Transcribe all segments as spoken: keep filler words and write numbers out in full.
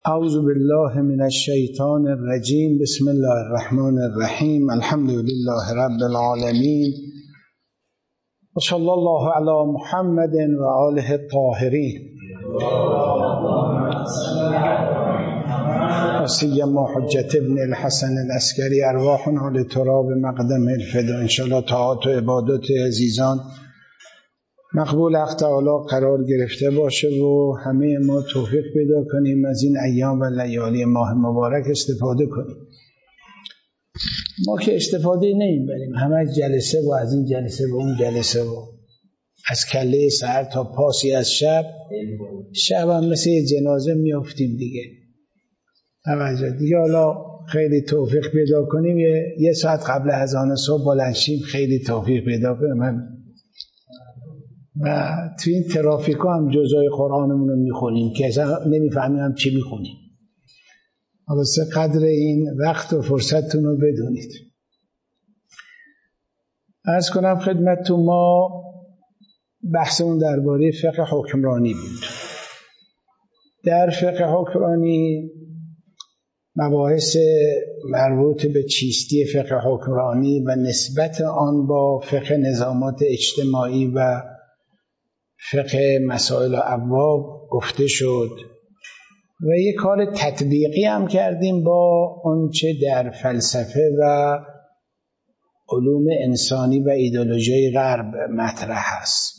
اعوذ بالله من الشیطان الرجیم. بسم الله الرحمن الرحیم. الحمد لله رب العالمین و صلی الله علی محمد و آله الطاهرین و سیما حجت ابن الحسن العسکری. ارواحنا لتراب مقدم الفدا. انشاءالله طاعات و عبادات عزیزان مقبول حق تعالی قرار گرفته باشه و همه ما توفیق پیدا کنیم از این ایام و لیالی ماه مبارک استفاده کنیم. ما که استفاده نمیبریم، همه از جلسه و از این جلسه و اون جلسه و از کله سحر تا پاسی از شب. شب هم مثل یه جنازه میافتیم دیگه. توجه دیگه. حالا خیلی توفیق پیدا کنیم یه, یه ساعت قبل اذان صبح بلند شیم، خیلی توفیق پیدا کنیم. من و تو این ترافیکا هم جزای قرآنمون رو میخونیم که اصلا نمیفهمیم هم چی میخونیم. واسه قدر این وقت و فرصتتون رو بدونید. عرض کنم خدمتتون، ما بحثمون درباره فقه حکمرانی بود. در فقه حکمرانی مباحث مربوط به چیستی فقه حکمرانی و نسبت آن با فقه نظامات اجتماعی و فقه مسائل و ابواب گفته شد و یک کار تطبیقی هم کردیم با آنچه در فلسفه و علوم انسانی و ایدئولوژی غرب مطرح است.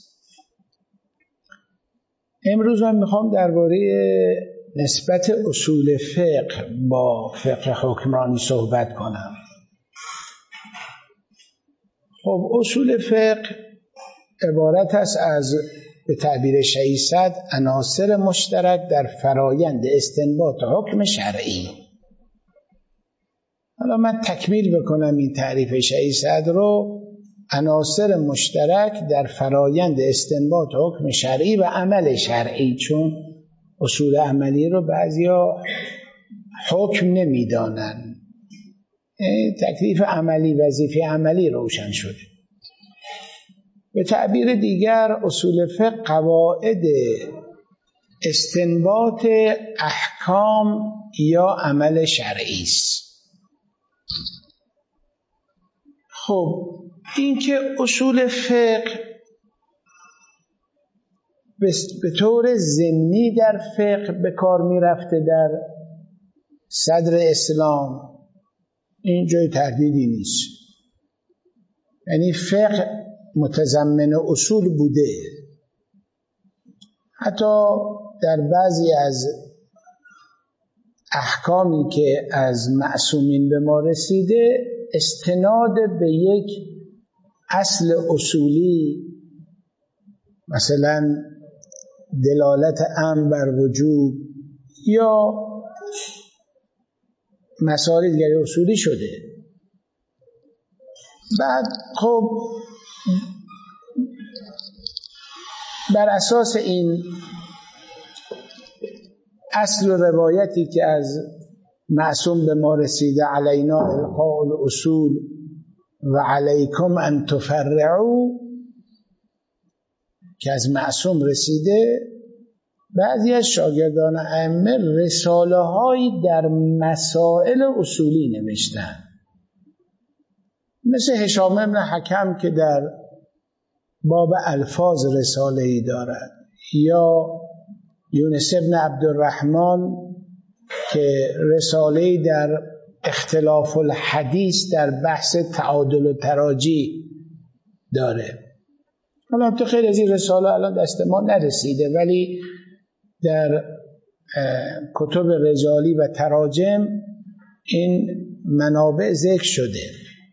امروز من میخوام درباره نسبت اصول فقه با فقه حکمرانی صحبت کنم. خب اصول فقه عبارت است از، به تعبیر شیخ سعد، عناصر مشترک در فرایند استنباط حکم شرعی. حالا من تکمیل بکنم این تعریف شیخ سعد رو. عناصر مشترک در فرایند استنباط حکم شرعی و عمل شرعی، چون اصول عملی رو بعضیا حکم نمیدانن. تکلیف عملی، وظیفه عملی روشن شده. به تعبیر دیگر اصول فقه قواعد استنباط احکام یا عمل شرعی است. خب این که اصول فقه به طور ضمنی در فقه به کار می رفته در صدر اسلام، این جای تردیدی نیست. یعنی فقه متضمن اصول بوده. حتی در بعضی از احکامی که از معصومین به ما رسیده استناد به یک اصل اصولی، مثلا دلالت امر بر وجوب یا مسائل دیگر اصولی شده. بعد خب بر اساس این اصل و روایتی که از معصوم به ما رسیده، علینا القاء الاصول و علیکم ان تفرعوا، که از معصوم رسیده، بعضی از شاگردان ائمه رساله هایی در مسائل اصولی نوشتن، مثل هشام بن حکم که در باب الفاظ رساله‌ای دارد، یا یونس بن عبدالرحمن که رساله‌ای در اختلاف الحدیث در بحث تعادل و تراجی داره. حالا تو خیلی از این رساله الان دست ما نرسیده، ولی در کتب رجالی و تراجم این منابع ذکر شده.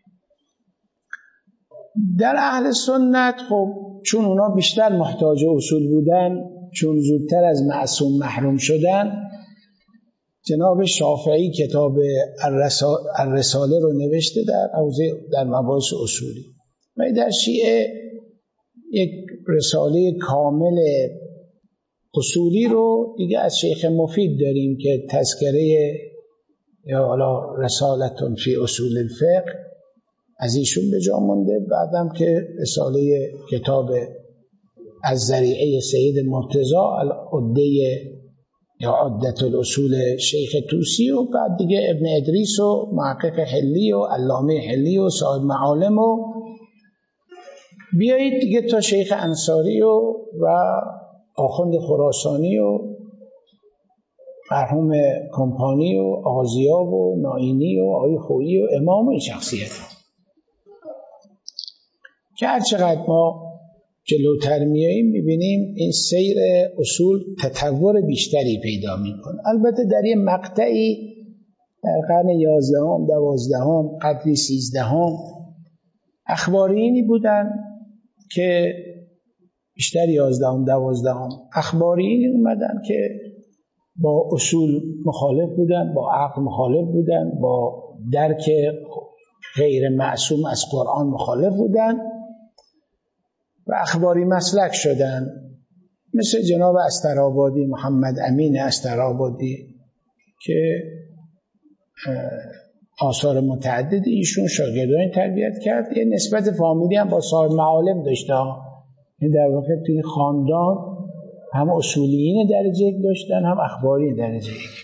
در اهل سنت خب چون اونا بیشتر محتاج اصول بودن، چون زودتر از معصوم محروم شدن، جناب شافعی کتاب الرساله رو نوشته در حوزه در مباحث اصولی، و در شیعه یک رساله کامل اصولی رو دیگه از شیخ مفید داریم که تذکره یا حالا رسالتون فی اصول الفقه از ایشون به جا مونده. بعدم که رساله کتاب از ذریعه سید مرتضی العده یا عدت الاصول شیخ طوسی و بعد دیگه ابن ادریس و محقق حلی و علامه حلی و صاحب معالم و بیایید دیگه تا شیخ انصاری و و آخوند خراسانی و مرحوم کمپانی و آغازیاب و نائینی و آقای خویی و امام و این شخصیت ها که هر چقدر ما جلوتر میاییم میبینیم این سیر اصول تطور بیشتری پیدا میکنه. البته در یه مقطعی در قرن یازدهم، دوازدهم، قبل سیزدهم اخبارینی بودن که بیشتر یازدهم، دوازدهم اخبارینی اومدن که با اصول مخالف بودن، با عقل مخالف بودن، با درک غیر معصوم از قرآن مخالف بودن و اخباری مسلک شدن، مثل جناب استرآبادی، محمد امین استرآبادی که آثار متعدد ایشون شاگردان تربیت کرد. یه نسبت فامیلی هم با صاحب معالم داشته، این در واقع توی خاندان هم اصولیین درجه یک داشتن هم اخباری درجه یک.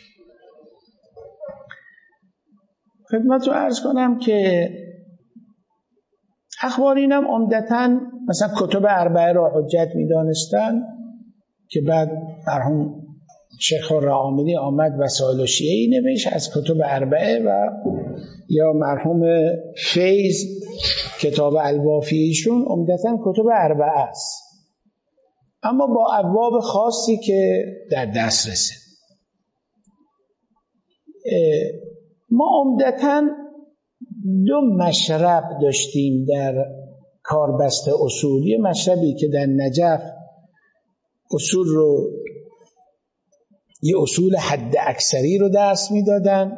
خدمت رو عرض کنم که اخبارین هم عمدتاً مثلا کتب اربعه را حجت می دانستن که بعد مرحوم شیخ الرعاملی آمد وسائل شیعی نوشت از کتب اربعه و یا مرحوم فیض کتاب الوافیشون عمدتاً کتب اربعه است، اما با ابواب خاصی که در دسترسه. ما عمدتاً دو مشرب داشتیم در کاربست اصول. یه مشربی که در نجف اصول رو یه اصول حد اکثری رو درس میدادن،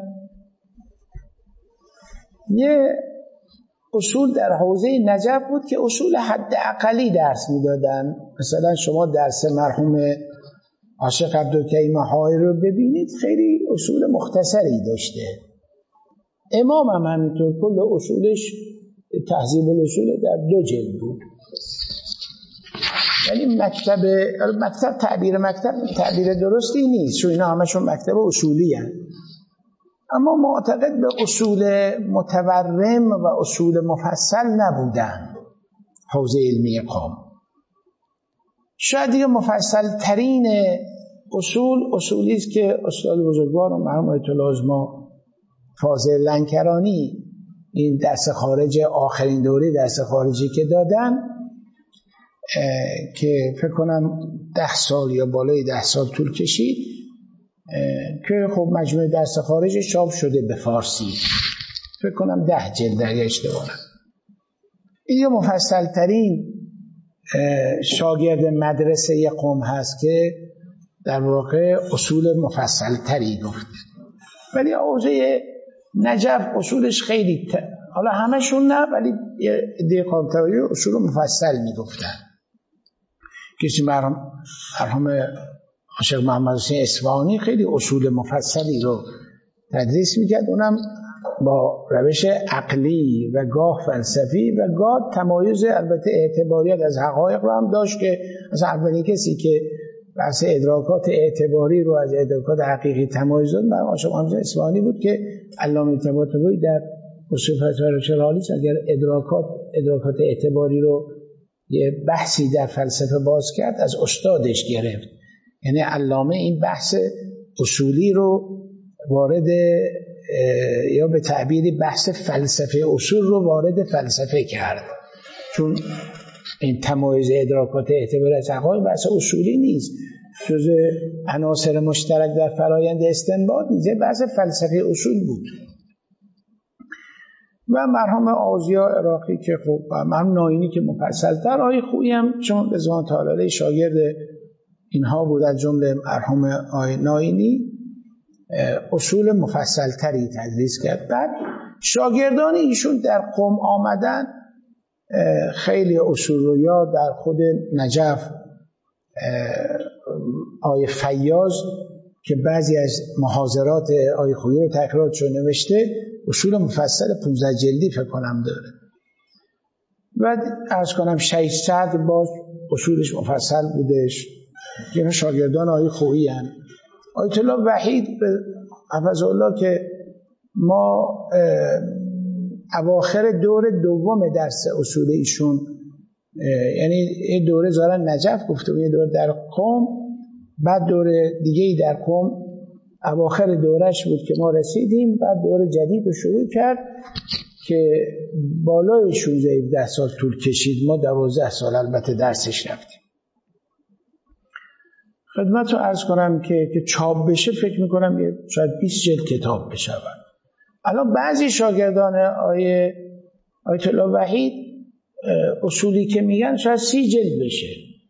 یه اصول در حوزه نجف بود که اصول حد اقلی درس میدادن. مثلا شما درس مرحوم عاشق عبدالکریم حائری رو ببینید، خیلی اصول مختصری داشته. امام هم همینطور کل اصولش تهذیب الاصول در دو جلد بود. یعنی مکتب مکتب تعبیر مکتب تعبیر درستی نیست، چون اینا همشون مکتب اصولی هستند، اما معتقد به اصول متورم و اصول مفصل نبودن. حوزه علمی قوم شاید دیگه مفصل ترین اصول اصولی است که استاد بزرگوار مرحوم آیت الله عظما فاضل لنکرانی این درس خارج آخرین دوره درس خارجی که دادن که فکر کنم ده سال یا بالای ده سال طول کشید که خب مجموعه درس خارج چاپ شده به فارسی، فکر کنم ده جلد اگه اشتباه نکنم. این یه مفصل ترین شاگرد مدرسه قم هست که در واقع اصول مفصل تری گفت. ولی حوزه نجف اصولش خیلی ت... حالا همشون نه، ولی یه قامتواری اصول مفصل میگفتن. کسی مرحوم مرحوم شیخ محمد حسین اصفهانی خیلی اصول مفصلی رو تدریس میکرد، اونم با روش عقلی و گاه فلسفی و گاه تمایز البته اعتباریات از حقایق رو هم داشت، که مثلا اولین کسی که بحث ادراکات اعتباری رو از ادراکات حقیقی تمایز داد مرحوم شیخ محمد حسین اصفهانی بود که علامه طباطبایی در اصول فتاوی شرالیس اگر ادراکات ادراکات اعتباری رو یه بحثی در فلسفه باز کرد از استادش گرفت. یعنی علامه این بحث اصولی رو وارد یا به تعبیری بحث فلسفه اصول رو وارد فلسفه کرد، چون این تمایز ادراکات اعتباری از حقایق بحث اصولی نیست، جز عناصر مشترک در فرایند استنباط نیست، بحث فلسفه اصول بود. و مرحوم آزیا عراقی که خب مرحوم نائینی که مفصل‌تر، آقای خویی هم چون رضوان تعالی شاگرد اینها بود، از جمله مرحوم آقای نائینی اصول مفصل‌تری تدریس کرد. بعد شاگردان ایشون در قم آمدن خیلی اصول رو یا در خود نجف آقای فیاض که بعضی از محاضرات آقای خویی رو تکرارشو نوشته، اصول مفصل پانزده جلدی فکر کنم داره. بعد عرض کنم شیخ صدر باز اصولش مفصل بودش، یعنی شاگردان آقای خویی هستند. آیت الله وحید حفظه الله که ما اواخر دور دوم درس اصول ایشون، یعنی یه دوره زارن نجف گفته و یه دوره در قم، بعد دوره دیگه ای در قم اواخر دورش بود که ما رسیدیم، بعد دوره جدید رو شروع کرد که بالای شانزده هفده سال طول کشید. ما دوازده سال البته درسش رفتیم. خدمت رو عرض کنم که که چاپ بشه فکر میکنم یه شاید بیست جلد کتاب بشه. الان بعضی شاگردان آیه آیت الله وحید اصولی که میگن شاید سی جلد بشه.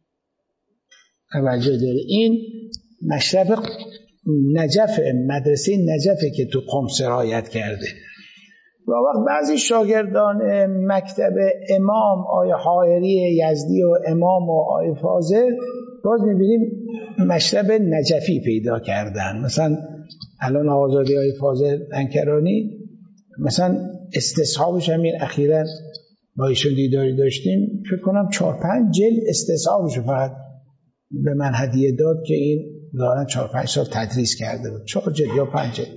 توجه داره. این مشرب نجف، مدرسه نجفه که تو قم سرایت کرده. و وقت بعضی شاگردان مکتب امام آیه حائری یزدی و امام و آیه فاضل باز میبینیم مشرب نجفی پیدا کردن. مثلا الان آزادی آیه فاضل انکرانی مثلا استصحابش همین اخیراً با ایشون دیداری داشتیم، فکر کنم چهار پنج جلد استصحابش فقط به من هدیه داد که این دارن چهار پنج سال تدریس کرده بود، چهار جلد یا پنج جلد.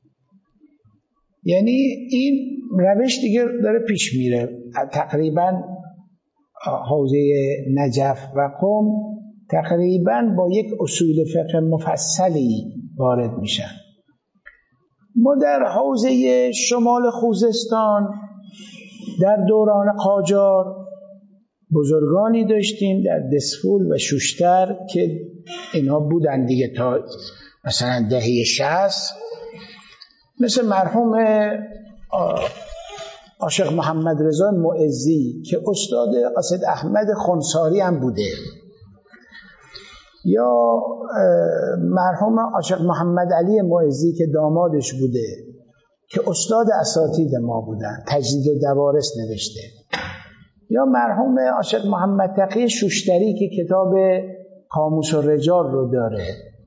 یعنی این روش دیگه داره پیش میره. تقریبا حوزه نجف و قم تقریبا با یک اصول فقه مفصلی وارد میشن. ما در حوزه شمال خوزستان در دوران قاجار بزرگانی داشتیم در دسفول و شوشتر که اینها بودن دیگه تا مثلا دهه شصت، مثل مرحوم عاشق محمد رضا معزی که استاد قاصد احمد خنساری هم بوده، یا مرحوم عاشق محمد علی معزی که دامادش بوده که استاد اساتید ما بودن، تجدید و دوارس نوشته، یا مرحوم عاشق محمد تقی شوشتری که کتاب قاموس الرجال رو داره.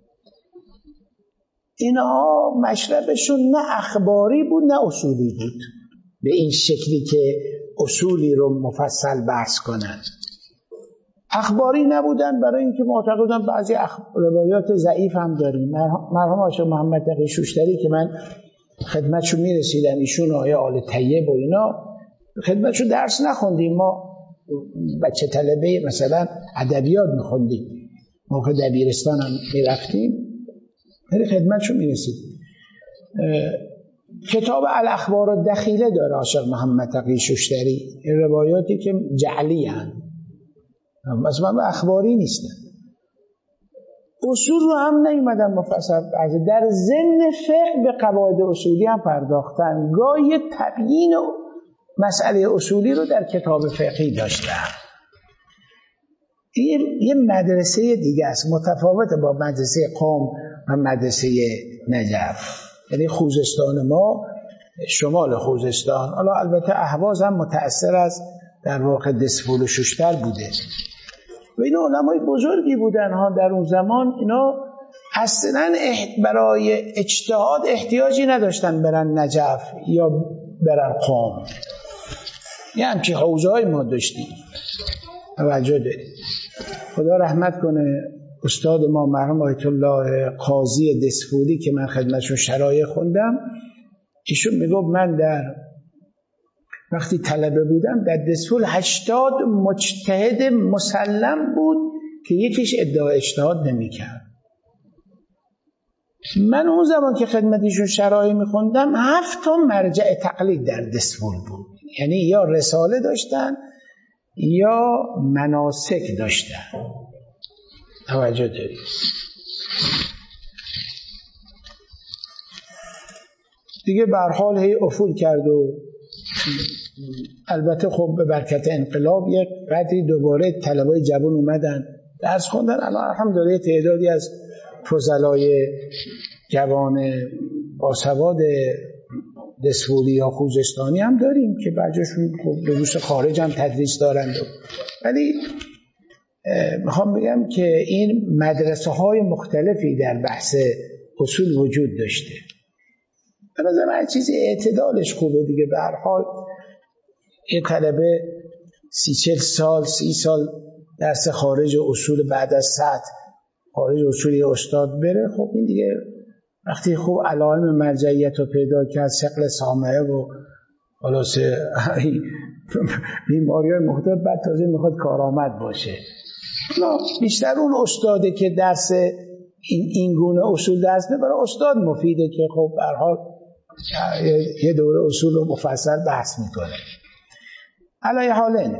اینها مشربشون نه اخباری بود نه اصولی بود به این شکلی که اصولی رو مفصل بحث کنن. اخباری نبودن برای اینکه معتقدن بعضی روایات ضعیف هم داریم. مرحوم عاشق محمد تقی شوشتری که من خدمتشو میرسیدم، ایشون آیه آل طیب و اینا خدمتشو درس نخوندیم، ما بچه طلبه مثلا ادبیات میخوندیم، موقع دبیرستان هم میرفتیم، خیلی خدمتشو میرسید. کتاب الاخبار الدخیله داره عاشق محمد تقی شوشتری، این روایاتی که جعلی هن مثلا اخباری نیستن، اصول رو هم نیومدن مفصل در ضمن فقه به قواعد اصولی هم پرداختن، گاهی تبیین و مسئله اصولی رو در کتاب فقهی داشتن. این یه مدرسه دیگه است متفاوت با مدرسه قم و مدرسه نجف. یعنی خوزستان ما شمال خوزستان، حالا البته اهواز هم متأثر از در واقع دسفول و شوشتر بوده و اینا علمای بزرگی بودن ها در اون زمان. اینا اصلا برای اجتهاد احتیاجی نداشتن برن نجف یا برن قم، یه همچی حوزه های ما داشتیم. توجه دارید. خدا رحمت کنه استاد ما مرحوم آیت الله قاضی دسفولی که من خدمتشون شرایع خوندم، ایشون میگفت من در وقتی طلبه بودم در دسفول هشتاد مجتهد مسلم بود که یکیش ادعای اجتهاد نمی‌کرد. من اون زمان که خدمتشون شرایع میخوندم هفت تا مرجع تقلید در دسفول بود، یعنی یا رساله داشتن یا مناسک داشتن. توجه دارید. دیگه به هر حال هی افول کرد و البته خب به برکت انقلاب یک قدری دوباره طلبای جوان اومدن درس خوندن. الان الحمدلله تعدادی از فضلای جوان باسواد دسفولی یا خوزستانی هم داریم که بعضیشون خب به روش خارج هم تدریس دارند. ولی میخوام بگم که این مدرسه های مختلفی در بحث اصول وجود داشته. به نظر من چیزی اعتدالش خوبه دیگه. به هر حال این طلبه سی چل سال سی سال درس خارج اصول بعد از سطح خارج اصولی استاد بره، خب این دیگه وقتی خوب علائم مرجعیت رو پیدا کرد، ثقل سامعه و خلاصه بیماری های مختلف، بعد تازه میخواد کارآمد باشه. نه، بیشتر اون استاده که درس این این گونه اصول درس نه، برای استاد مفیده که خب به هر حال یه دوره اصول رو مفصل بحث میکنه. علی حالن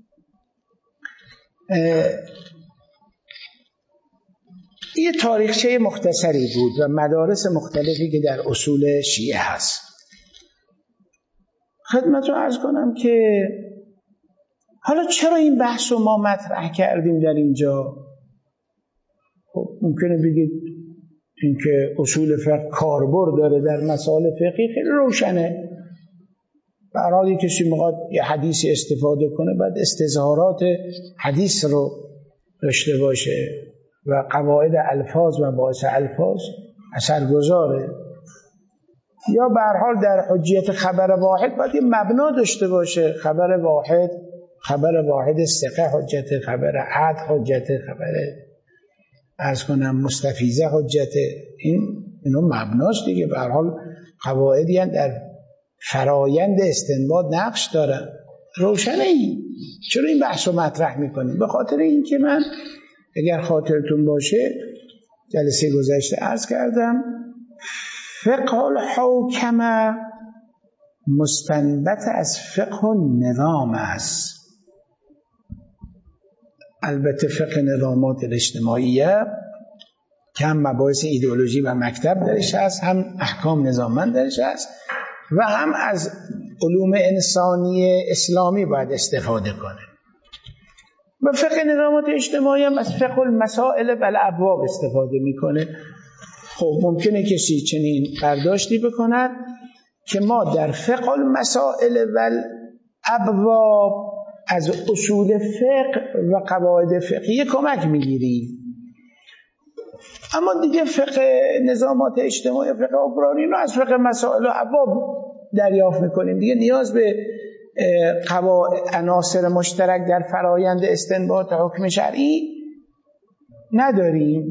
یه تاریخچه مختصری بود و مدارس مختلفی که در اصول شیعه هست. خدمت رو عرض کنم که حالا چرا این بحث رو ما مطرح کردیم در اینجا؟ خب ممکنه بگید اینکه اصول فقه کاربرد داره در مسائل فقهی، خیلی روشنه. برای کسی میخواد یه حدیثی استفاده کنه، بعد استظهارات حدیث رو داشته باشه و قواعد الفاظ و باعث الفاظ اثرگذاره. یا به هر حال در حجیت خبر واحد باید یه مبنا داشته باشه. خبر واحد، خبر واحد ثقه حجت، خبر عدل حجت، خبر عرض کنم مستفیضه حجت. این اینو مبناست دیگه. به هر حال قواعدی هم در فرایند استنباط نقش دارن. روشنه این. چرا این بحث رو مطرح میکنیم؟ به خاطر این که من اگر خاطرتون باشه جلسه گذشته عرض کردم فقه الحوکمه مستنبت از فقه النظام است. البته فقه نظامات اجتماعیه که هم مباحث ایدئولوژی و مکتب درش هست، هم احکام نظاممند درش هست و هم از علوم انسانی اسلامی باید استفاده کنه. و فقه نظامات اجتماعی هم از فقه المسائل و الابواب استفاده میکنه. خب ممکنه کسی چنین برداشتی بکند که ما در فقه المسائل و الابواب از اصول فقه و قواعد فقهی کمک میگیریم، اما دیگه فقه نظامات اجتماعی و فقه عمرانی رو از فقه مسائل و ابواب دریافت میکنیم. دیگه نیاز به قواعد عناصر مشترک در فرایند استنباط حکم شرعی نداریم.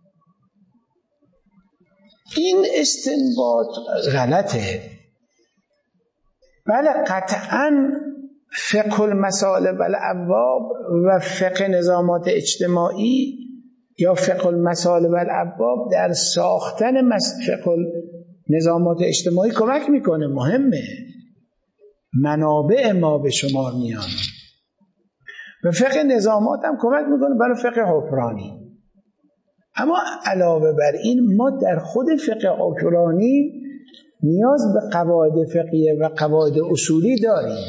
این استنباط غلطه. بله قطعاً فقه المسائل و الابواب و فقه نظامات اجتماعی یا فقه المسائل و الابواب در ساختن فقه نظامات اجتماعی کمک میکنه، مهمه، منابع ما به شمار میان. و فقه نظامات هم کمک میکنه برای فقه حکمرانی. اما علاوه بر این ما در خود فقه حکمرانی نیاز به قواعد فقهیه و قواعد اصولی داریم.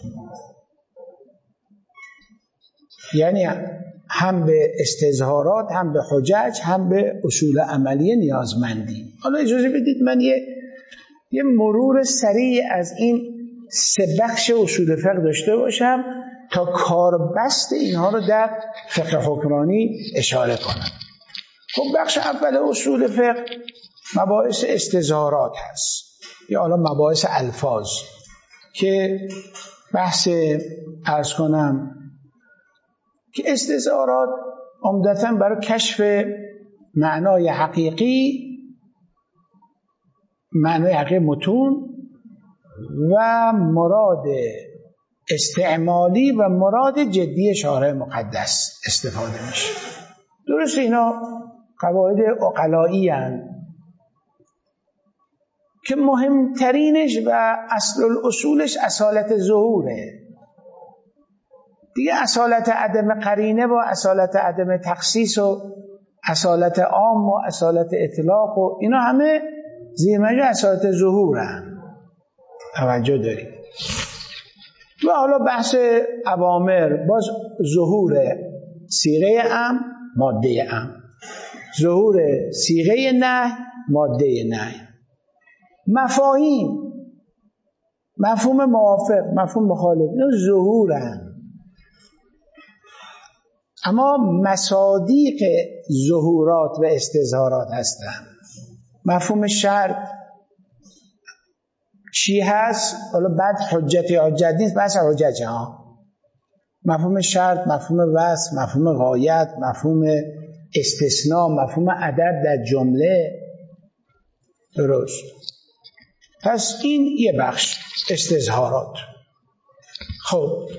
یعنی هم به استظهارات، هم به حجج، هم به اصول عملیه نیازمندیم. حالا اجازه بدید من یه یه مرور سریع از این سه بخش اصول فقه داشته باشم تا کاربست اینها رو در فقه حکمرانی اشاره کنم. خب بخش اول اصول فقه مباحث استظهارات هست یا حالا مباحث الفاظ که بحث عرض کنم که استظهارات عمدتاً برای کشف معنای حقیقی، معنای حقیقی متون و مراد استعمالی و مراد جدی شارع مقدس استفاده میشه. درست اینا قواعد عقلایی هستند که مهمترینش و اصل الاصولش اصالت ظهوره. دیگه اصالت عدم قرینه و اصالت عدم تخصیص و اصالت عام و اصالت اطلاق و اینا همه زیر مجموعه اصالت ظهورن. توجه دارید. و حالا بحث اوامر باز ظهور صیغه ام، ماده ام، ظهور صیغه نه، ماده نه. مفاهیم، مفهوم موافق، مفهوم مخالف، اینا ظهورن. اما مصادیق ظهورات و استظهارات هستن. مفهوم شرط چی هست؟ حالا بعد حجت یا حجت نیست، بحث حجت ها. مفهوم شرط، مفهوم وصف، مفهوم غایت، مفهوم استثناء، مفهوم عدد در جمله. درست. پس این یه بخش استظهارات. خب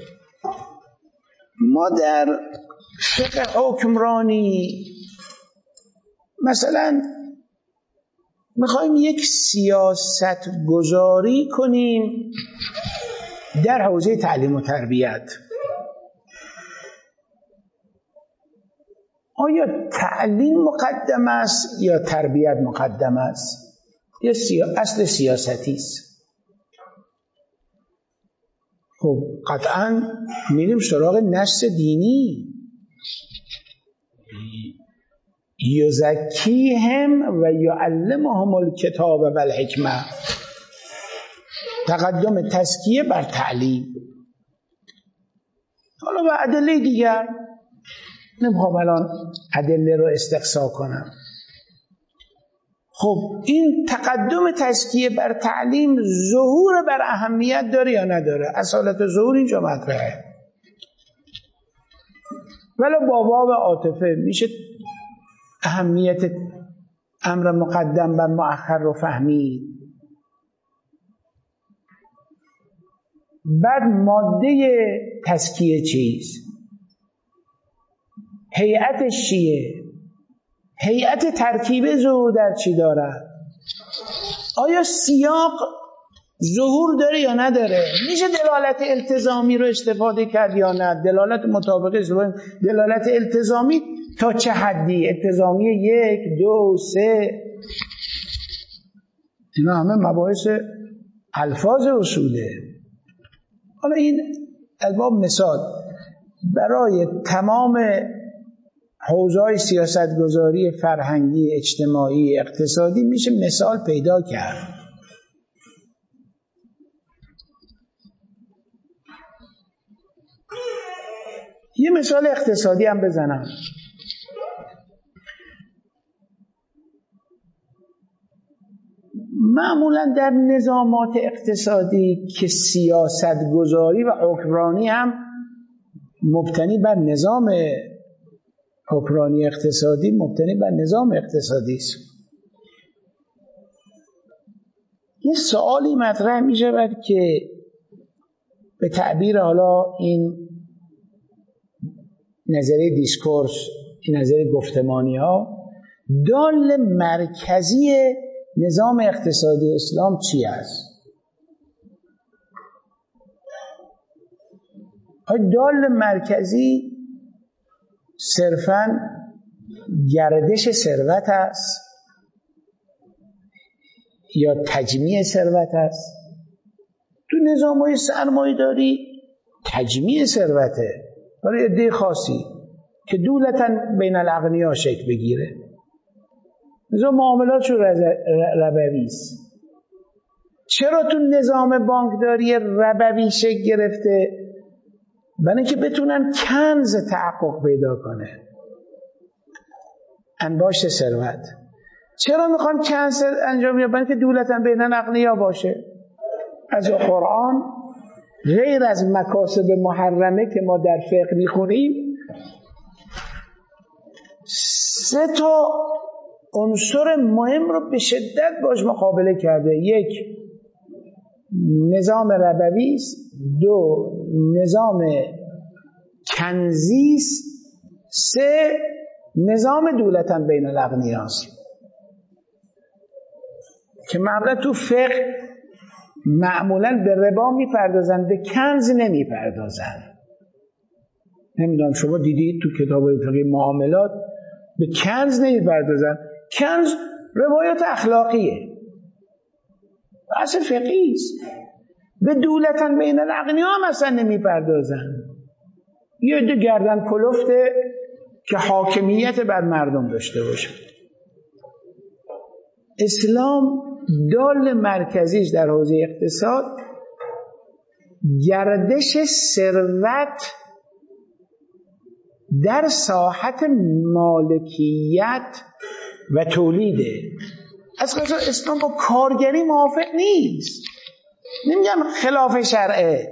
ما در فقه حکمرانی مثلا میخوایم یک سیاست گذاری کنیم در حوزه تعلیم و تربیت. آیا تعلیم مقدم است یا تربیت مقدم است؟ یا سیا... اصل سیاستی است؟ خب قطعا میریم سراغ نص دینی. یزکیهم و یعلمهم الکتاب و الحکمه. تقدم تزکیه بر تعلیم. حالا به ادله دیگر نمیخوام الان ادله رو استقصا کنم. خب این تقدم تزکیه بر تعلیم ظهور بر اهمیت داره یا نداره؟ اصالت ظهور اینجا مطرحه. ولی با باب عاطفه میشه اهمیت امر مقدم بر مؤخر رو فهمید. بعد ماده تزکیه چیست؟ هیئتش چیه؟ هیئت ترکیب ظهور در چی دارد؟ آیا سیاق ظهور داره یا نداره؟ میشه دلالت التزامی رو استفاده کرد یا نه؟ دلالت مطابق دلالت التزامی تا چه حدی؟ التزامی یک، دو، سه، اینا همه مباحث الفاظ اصوله. حالا این از باب مثال برای تمام حوزه‌های سیاستگذاری فرهنگی، اجتماعی، اقتصادی میشه مثال پیدا کرد. یه مثال اقتصادی هم بزنم. معمولا در نظامات اقتصادی که سیاستگذاری و حکمرانی هم مبتنی بر نظام حکمرانی اقتصادی مبتنی بر نظام اقتصادی است. یه سوالی مطرح می شود که به تعبیر حالا این نظریه دیسکورس، این نظریه گفتمانی ها، دال مرکزی نظام اقتصادی اسلام چی است؟ دال مرکزی صرفاً گردش ثروت است یا تجمیع ثروت است؟ تو نظام‌های سرمایه‌داری تجمیع ثروته برای عده خاصی که دولتاً بین الاغنیا شکل بگیره. نظام معاملات شو ربوی است. چرا تو نظام بانکداری ربوی شکل گرفته؟ برای اینکه بتونن کنز تحقق پیدا کنه، انباشت ثروت. چرا میخوان کنز انجام بدن؟ برای اینکه دولتاً بین الاغنیا باشه. از قرآن غیر از مکاسب محرمه که ما در فقه میخونیم، سه تا عنصر مهم رو به شدت باش مقابله کرده. یک، نظام ربوی است. دو، نظام کنزی است. سه، نظام دولتاً بین الاغنیا است که معمولا تو فقه معمولا به ربا میپردازن، به کنز نمیپردازن. نمیدونم شما دیدید تو کتاب فقه معاملات به کنز نمیپردازن. کنز روایت اخلاقیه، اصل فقهی است. به دولتاً بین الاغنیا هم اصلا نمیپردازن. یه عده گردن کلفته که حاکمیت بر مردم داشته باشه. اسلام دال مرکزیش در حوزه اقتصاد گردش ثروت در ساحت مالکیت و تولیده. از قضا اسلام با کارگری موافق نیست. نمیگم خلاف شرعه.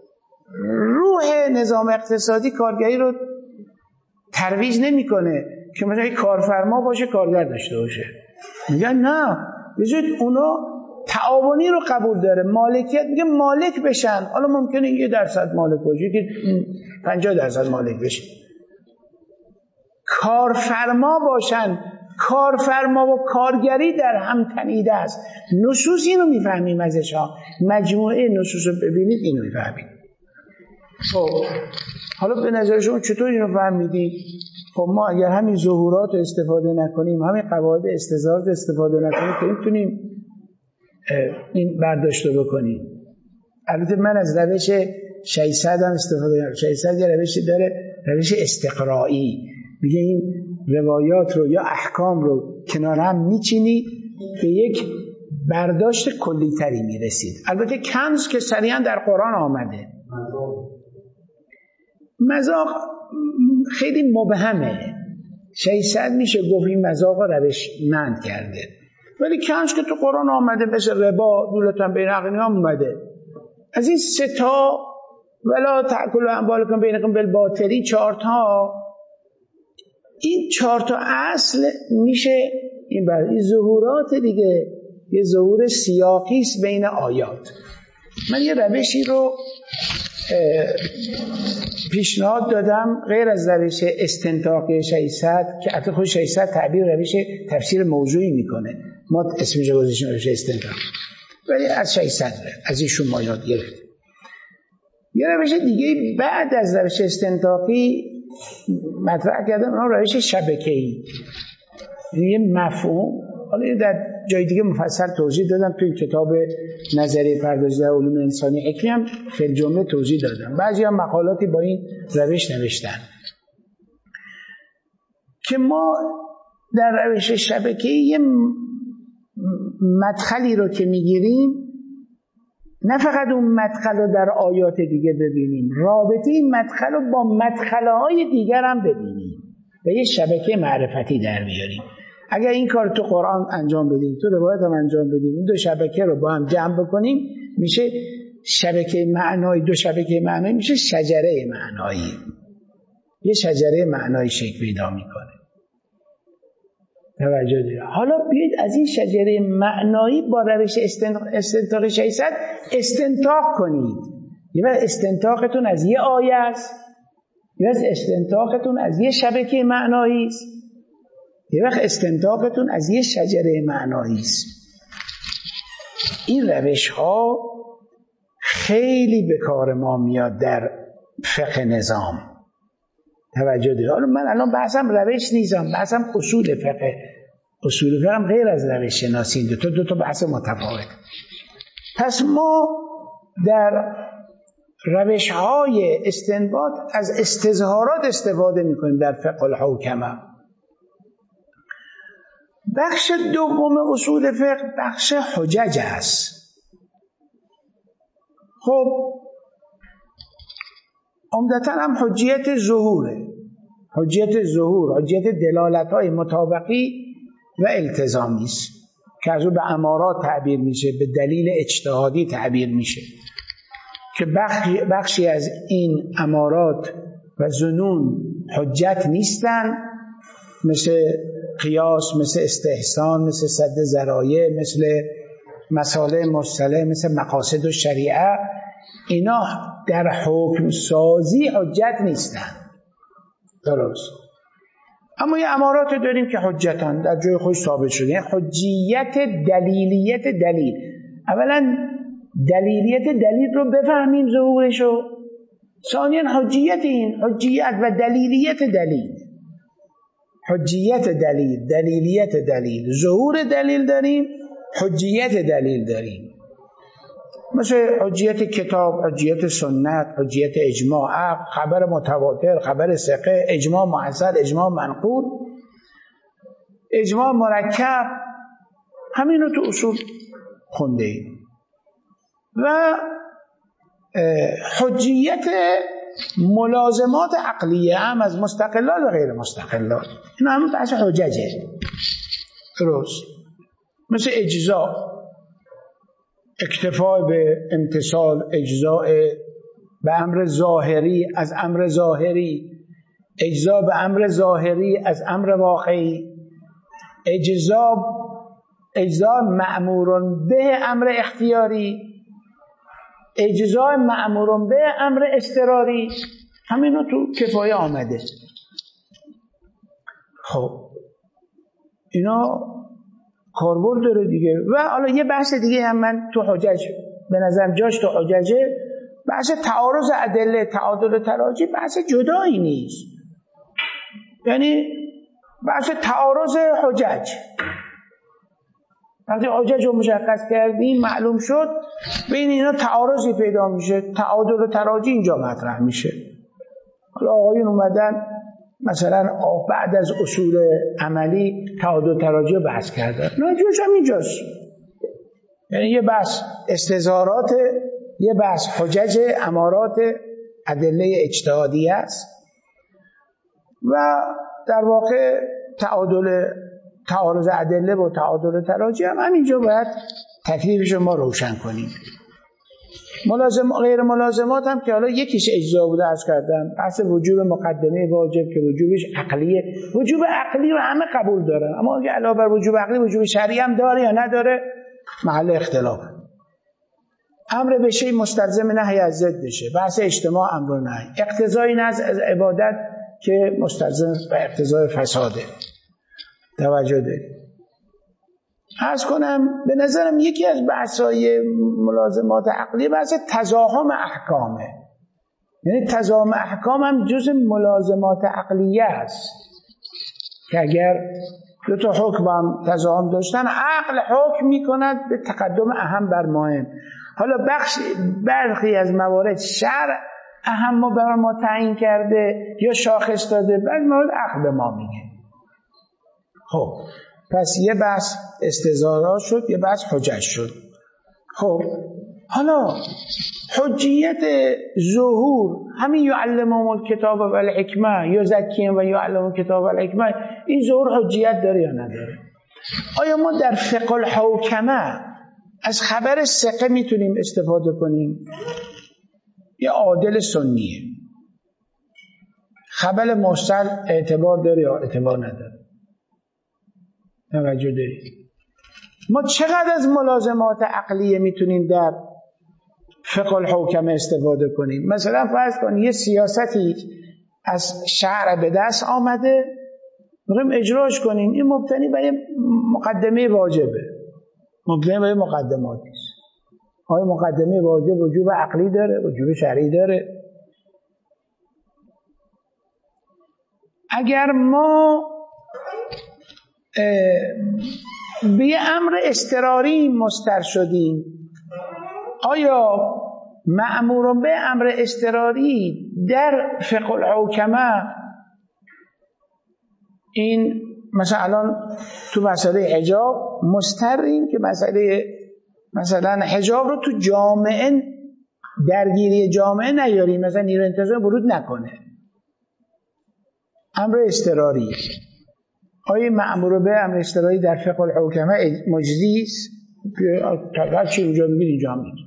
روح نظام اقتصادی کارگری رو ترویج نمیکنه. که مثلا یک کارفرما باشه کارگر داشته باشه. میگن نه بذارید اونا تعاونی رو قبول داره، مالکیت میگه مالک بشن. حالا ممکنه یه درصد مالک باشه که پنجاه درصد مالک بشه. کارفرما باشن. کارفرما و کارگری در هم تنیده است. نصوص اینو میفهمیم ازش ها. مجموعه نصوص رو ببینید اینو میفهمید. خب حالا به نظر شما چطور اینو فهمیدید؟ خب ما اگر همین ظهورات رو استفاده نکنیم، همین قواعد استظهارات استفاده نکنیم که میتونیم این برداشت رو بکنیم. البته من از روش ششصد هم استفاده نکنم. ششصد یه روشی داره، روش استقرایی. میگه این روایات رو یا احکام رو کنار هم میچینی به یک برداشت کلی‌تری میرسید. البته کنز که صریحاً در قرآن آمده. مذاق خیلی مبهمه. ششصد میشه گفت این مذاق رو روشمند کرده، ولی کنز که تو قرآن آمده مثل ربا، دولتن بین اغنیام اومده. از این سه تا ولا تأکلوا اموالکم بینکم بالباطل، چهار تا، این چهار تا اصل میشه این بر این ظهورات دیگه. یه ظهور سیاقی است بین آیات. من یه روشی رو پیشنهاد دادم غیر از روش استنطاقی ششصد که البته خود ششصد تعبیر روش تفسیر موضوعی میکنه، ما اسمش رو گذاشتیم روش استنطاق، ولی از ششصد از ایشون ما یاد گرفتیم. یه روش دیگه بعد از روش استنطاقی مطرح کردم، اون روش شبکه‌ای. یه مفهوم حالا در جای دیگه مفصل توضیح دادم، توی کتاب نظریه پردازش در علوم انسانی حکمی هم فی جمله توضیح دادم. بعضی هم مقالاتی با این روش نوشتن که ما در روش شبکه‌ای یه مدخلی رو که میگیریم نه فقط اون مدخل رو در آیات دیگه ببینیم، رابطه این مدخل رو با مدخل‌های دیگر هم ببینیم و یه شبکه معرفتی در بیاریم. اگر این کار تو قرآن انجام بدیم، تو روایت هم انجام بدیم، این دو شبکه رو با هم جمع بکنیم، میشه شبکه معنایی. دو شبکه معنایی میشه شجره معنایی. یه شجره معنایی شکل پیدا میکنه. توجه دید. حالا بیایید از این شجره معنایی با روش استنطاق ششصد استنطاق کنید. یه وقت استنطاقتون از یه آیه است، یه وقت استنطاقتون از یه شبکه معنایی است، یه وقت استنطاقتون از یه شجره معنایی است. این روش ها خیلی به کار ما میاد در فقه نظام. توجه دید. حالا من الان بحثم روش نیستم، بحثم اصول فقه. اصول فقه هم غیر از روش شناسی، دو تا دو تا بحث متفاوت. پس ما در روش های استنباط از استظهارات استفاده میکنیم در فقه الحوکمه. بخش دوم اصول فقه بخش حجج است. خب عمدتاً هم حجیت ظهوره، حجیت ظهور، حجیت دلالت‌های مطابقی و التزامی است که از او به امارات تعبیر میشه، به دلیل اجتهادی تعبیر میشه که بخشی, بخشی از این امارات و ظنون حجت نیستن، مثل قیاس، مثل استحسان، مثل سد ذرایع، مثل مسائل مصطلح، مثل مقاصد و شریعه. اینا در حکم سازی حجت نیستن. درست. اما یه امارات داریم که حجتن، در جای خودش ثابت شده. حجیت دلیلیت دلیل. اولا دلیلیت دلیل رو بفهمیم ظهورشو، ثانیاً حجیت این حجیت و دلیلیت دلیل. حجیت دلیل، دلیلیت دلیل، ظهور دلیل داریم، حجیت دلیل داریم. مثل حجیت کتاب، حجیت سنت، حجیت اجماع، خبر متواتر، خبر ثقه، اجماع محصل، اجماع منقول، اجماع مرکب. همین رو تو اصول خونده ایم. و حجیت ملازمات عقلیه هم از مستقلات و غیر مستقلات، این همون بحث حججه. درست. مثل اجزاء، اکتفا به امتثال، اجزاء به امر ظاهری از امر ظاهری، اجزا به امر ظاهری از امر واقعی، اجزا اجزا مأمورون به امر اختیاری، اجزا مأمورون به امر اضطراری. همین رو تو کفایه آمده. خب اینا کاربرد داره دیگه. و حالا یه بحث دیگه هم من تو حجج به نظرم جاش تو حججه، بحث تعارض ادله، تعادل تراجی بحث جدایی نیست. یعنی بحث تعارض حجج، وقتی حجج رو مشخص کردیم معلوم شد بین اینا تعارضی پیدا میشه، تعادل و تراجی اینجا مطرح میشه. حالا آقایون اومدن مثلا بعد از اصول عملی تعادل تراجی رو بحث کردن، ناجوش هم اینجاست. یعنی یه بحث استظهارات، یه بحث حجج امارات ادله اجتهادی است و در واقع تعادل تعارض ادله و تعادل تراجی هم همینجا باید تکلیفش ما روشن کنیم. ملازم غیر ملازمات هم که حالا یکیش اجزا بوده عرض کردم، بحث وجوب مقدمه واجب که وجوبش عقلیه. وجوب عقلی رو همه قبول دارن، اما اگه علاوه بر وجوب عقلی وجوب شرعی هم داره یا نداره محل اختلاف. امر به شیء مستلزم نهی از ضدشه، بحث اجتماع امر و نهی، اقتضای نزع از عبادت که مستلزم و اقتضای فساده. توجه دارید. عرض کنم به نظرم یکی از بحث‌های ملازمات عقلی بحث تزاحم احکامه. یعنی تزاحم احکام هم جز ملازمات عقلیه است که اگر دو تا حکم هم تزاحم داشتن، عقل حکم می‌کند به تقدم اهم بر مهم. حالا بخش برخی از موارد شرع اهم بر ما تعیین کرده یا شاخص داده، بعضی موارد عقل به ما میگه. خب پس یه بحث استظهارات شد، یه بحث حجج شد. خب حالا حجیت ظهور همین یعلمهم الکتاب و الحکمه، یزکیهم و یعلمهم الکتاب و الحکمه، این ظهور حجیت داره یا نداره؟ آیا ما در فقه الحوکمه از خبر ثقه میتونیم استفاده کنیم یا عادل سنیه؟ خبر مرسل اعتبار داره یا اعتبار نداره؟ توجه دارید. ما چقدر از ملازمات عقلیه میتونیم در فقه الحوکمه استفاده کنیم؟ مثلا فرض کنید یه سیاستی از شرع به دست آمده میخوایم اجراش کنیم، این مبتنی بر مقدمه واجبه، مبتنی بر مقدماتی است. آیا مقدمه واجب وجوب عقلی داره، وجوب شرعی داره؟ اگر ما به یه امر اضطراری مضطر شدیم، آیا مأمورون به امر اضطراری در فقه الحوکمه این مثلا الان تو مسئله حجاب مضطریم که مسئله مثلا حجاب رو تو جامعه درگیری جامعه نیاریم، مثلا نیروی انتظامی ورود نکنه، امر اضطراری. آیا مأمور به امر اضطراری در فقه الحوکمه مجزی است؟ هر چی اونجا میگید اینجا هم میگید.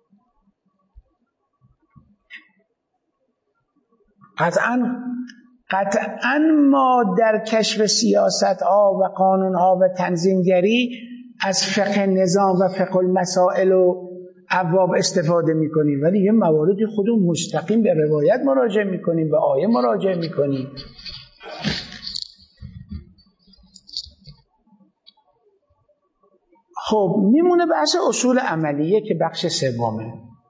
قطعاً قطعاً ما در کشف سیاست ها و قانون ها و تنظیمگری از فقه نظام و فقه المسائل و ابواب استفاده میکنیم، ولی یه مواردی خودمون مستقیم به روایت مراجعه میکنیم، به آیه مراجعه میکنیم. خب میمونه بحث اصول عملیه که بخش سومه.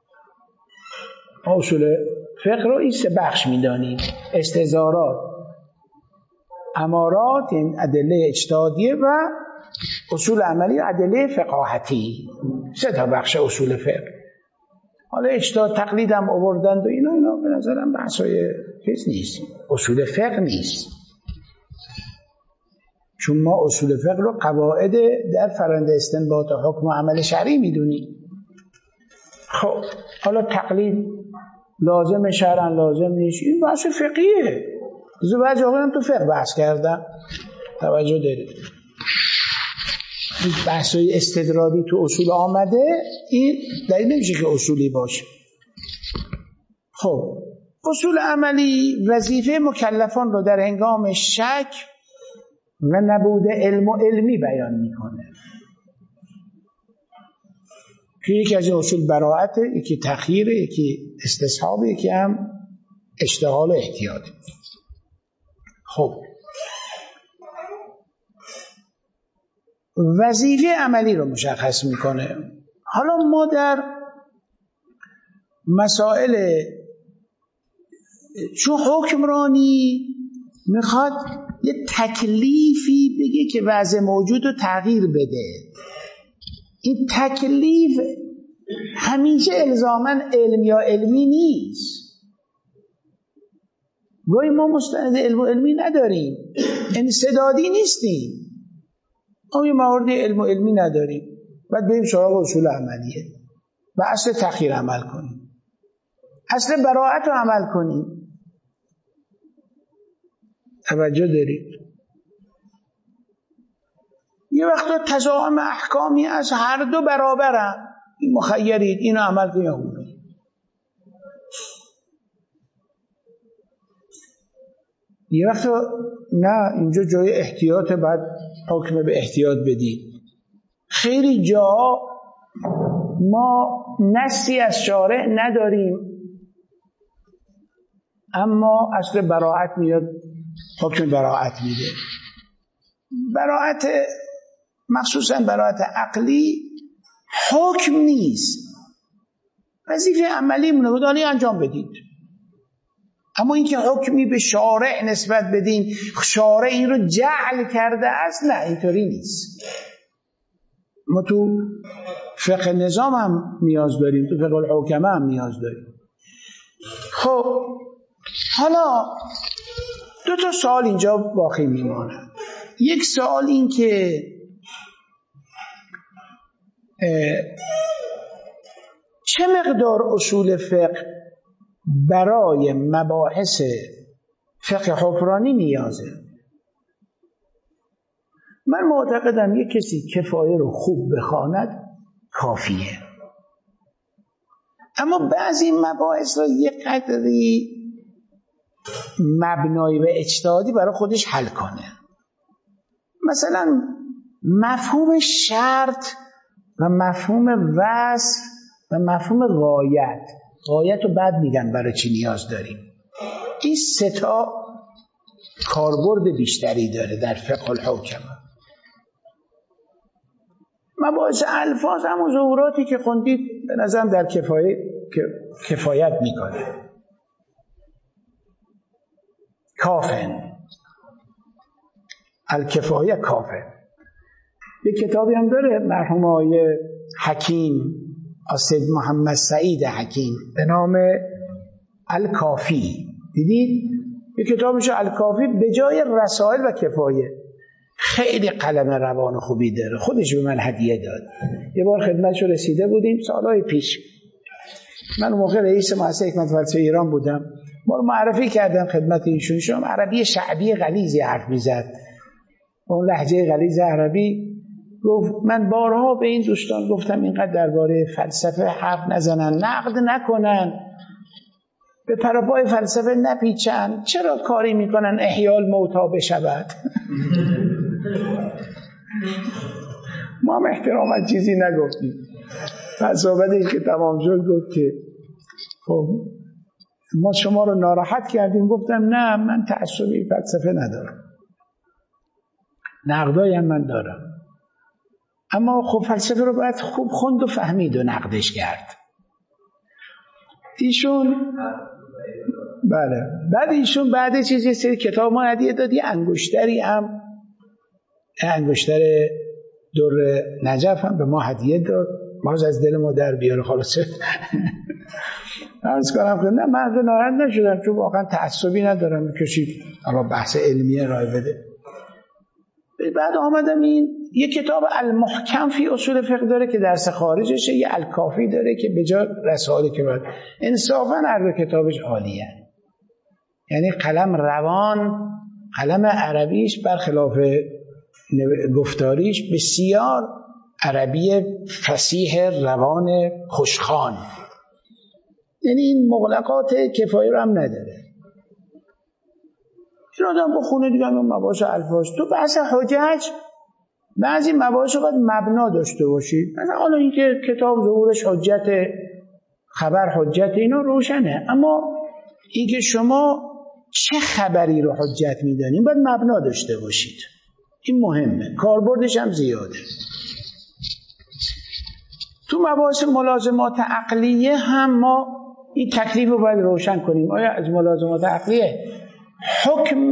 اصول فقه رو این سه بخش میدانیم: استظهارات، امارات این ادله اجتهادیه و اصول عملی ادله فقاهتی. سه تا بخش اصول فقه. حالا اجتهاد تقلید هم آوردند و اینا اینا به نظرم بحثای چیز نیست، اصول فقه نیست، چون ما اصول فقه رو قواعد در فرآیند استنباط حکم و عمل شرعی میدونیم. خب حالا تقلید لازم شرعاً لازم نیست، این بحث فقهیه. زو بعضی آقایان تو فقه بحث کردم، توجه دارید. این بحثای استدراکی تو اصول آمده، این دلیل نمیشه که اصولی باشه. خب اصول عملی وظیفه مکلفان رو در هنگام شک و نبود علم و علمی بیان میکنه که یکی از این اصول براءته، یکی تخییره، یکی استصحابه، یکی هم اشتغال و احتیاطه. خب وظیفه عملی رو مشخص میکنه. حالا ما در مسائل چون حکمرانی میخواد یه تکلیفی بگه که وضع موجود رو تغییر بده، این تکلیف همیشه الزاماً علم یا علمی نیست. گویا ما مستند علم و علمی نداریم، انسدادی نیستیم، ما یه موارد علم و علمی نداریم، بعد بریم سراغ اصول عملیه و اصل تخییر عمل کنیم، اصل براءت رو عمل کنیم. توجه دارید؟ یه وقتا تضاهم احکامی از هر دو برابرن، این مخیرید، اینو عمل کنید اونو. یه وقتا نه، اینجا جای احتیاط، بعد حکم به احتیاط بدید. خیلی جا ما نصی از شارع نداریم اما اصل براءت میاد، حکم براءت میده. براءت مخصوصا براءت عقلی حکم نیست، وظیفه عملی منودانی انجام بدید. اما اینکه حکمی به شارع نسبت بدین، شارع این رو جعل کرده است، نه اینطوری نیست. ما تو فقه نظام هم نیاز داریم، تو فقه الحکمه هم نیاز داریم. خب حالا دو تا سوال اینجا باقی میمونه. یک سوال این که چه مقدار اصول فقه برای مباحث فقه حکمرانی نیازه؟ من معتقدم یک کسی کفایه رو خوب بخواند کافیه، اما بعضی مباحث رو یک قدری مبنایی و اجتهادی برای خودش حل کنه. مثلا مفهوم شرط و مفهوم وصف و مفهوم غایت، غایت رو بعد میگن برای چی نیاز داریم. این سه تا کاربرد بیشتری داره در فقه الحکمه. مباحث الفاظ هم ظهوراتی که خوندید به نظرم در کفایت کفایت میکنه. کافن الکفایه کافن. یک کتابی هم داره مرحوم آقای حکیم اسد محمد سعید حکیم به نام الکافی، دیدید؟ یک کتاب میشه الکافی به جای رسائل و کفایه. خیلی قلم روان خوبی داره، خودش به من هدیه داد. یه بار خدمتشو رسیده بودیم سالهای پیش، من اون موقع رئیس مؤسسه حکمت فلسفه ایران بودم، ما رو معرفی کردم خدمت ایشون. شما عربی شعبی غلیظی حرف میزد، اون لهجه غلیظ عربی. گفت من بارها به این دوستان گفتم اینقدر درباره فلسفه حرف نزنن، نقد نکنن، به پروپای فلسفه نپیچن، چرا کاری میکنن احیاء الموتی بشود. ما هم احترامت چیزی نگفتیم. پس صحبتش که تمام شد گفت که خب ما شما رو ناراحت کردیم. گفتم نه، من تعصبی فلسفه ندارم، نقدایی هم من دارم، اما خب فلسفه رو باید خوب خوند و فهمید و نقدش کرد. ایشون بله بعد ایشون بعد چیزی سری کتاب ما هدیه داد، یه انگشتری هم، انگشتر در نجف هم به ما هدیه داد. ما از دل ما در بیاره خلاصه. عرض کنم که نه، من ناراحت نشدم چون واقعا تعصبی ندارم کشید اما بحث علمیه رای بده. بعد آمدم این یک کتاب المحکم فی اصول فقه داره که درس خارجشه، یه الکافی داره که به جای رساله که باید انصافا هر دو کتابش عالیه. یعنی قلم روان، قلم عربیش برخلاف گفتاریش بسیار عربی فصیح روان خوشخوان. یعنی این مغلقات کفایه رو هم نداره. این آدم بخونه دیگه همون مباحث الفاظ. تو بحث حجج بعضی مباحث رو باید مبنا داشته باشید. مثلا حالا این که کتاب ظهورش حجت، خبر حجت، اینا روشنه، اما این که شما چه خبری رو حجت میدانید باید مبنا داشته باشید. این مهمه، کاربردش هم زیاده. تو مباحث ملازمات عقلیه هم ما این تکلیف رو باید روشن کنیم. آیا از ملازمات عقلیه حکم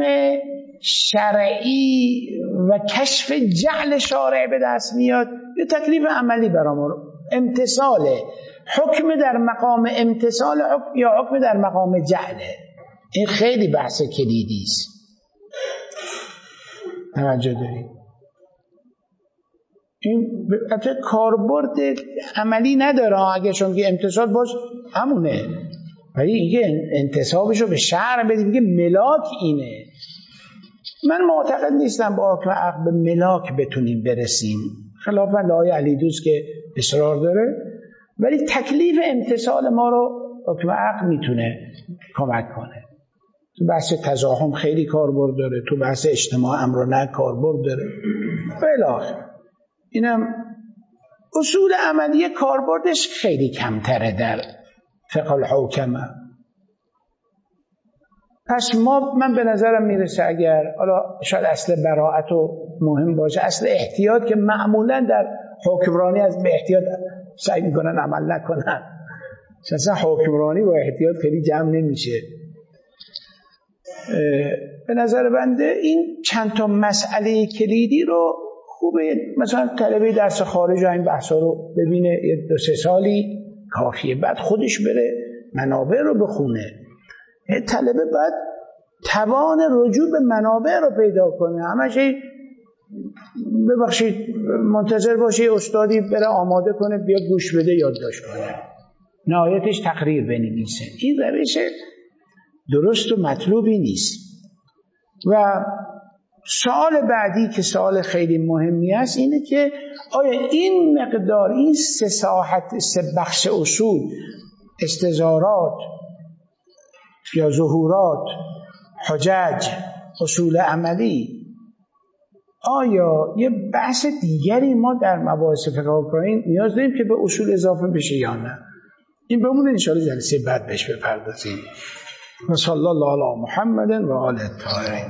شرعی و کشف جعل شارع به دست میاد یا تکلیف عملی برامون امتصاله؟ حکم در مقام امتصال حکم یا حکم در مقام جعله؟ این خیلی بحث کلیدی است. توجه دارید؟ این البته کاربرد عملی نداره، اگه شما که امتصال باش همونه، ولی اینکه انتصابش رو به شرع بدیم که ملاک اینه. من معتقد نیستم با حکم عقل به ملاک بتونیم برسیم، خلافا لای علی دوست که اصرار داره، ولی تکلیف امتصال ما رو حکم عقل میتونه کمک کنه. تو بحث تزاحم خیلی کاربرد داره، تو بحث اجتماع امر و نهی کاربرد داره. بالاخره اینم اصول عملی کاربردش خیلی کمتره در فقه الحوکمه. پس ما من به نظرم میرسه اگر حالا شاید اصل براءت و مهم باشه، اصل احتیاط که معمولا در حکمرانی از به احتیاط سعی میکنن عمل نکنن، اصلا حکمرانی با احتیاط خیلی جمع نمیشه. به نظر بنده این چند تا مسئله کلیدی رو خوبه مثلا طلبه درس خارج این بحثا رو ببینه، یه دو سه سالی کافیه، بعد خودش بره منابع رو بخونه. طلبه باید توان رجوع به منابع رو پیدا کنه، همش ببخشید منتظر باشه استادی بره آماده کنه بیاد گوش بده یادداشت کنه، نهایتش تقریر بنویسه. این روش درست و مطلوبی نیست. و سوال بعدی که سوال خیلی مهمی است اینه که آیا این مقدار، این سه ساحت، سه بخش اصول، استظهارات یا ظهورات، حجج، اصول عملی، آیا یه بحث دیگری ما در مباحث فقه اوکراین نیاز داریم که به اصول اضافه بشه یا نه؟ این بمونه انشاءالله جلسه بعد بهش بپردازیم. و صلی الله علی محمد و آله الطاهرین.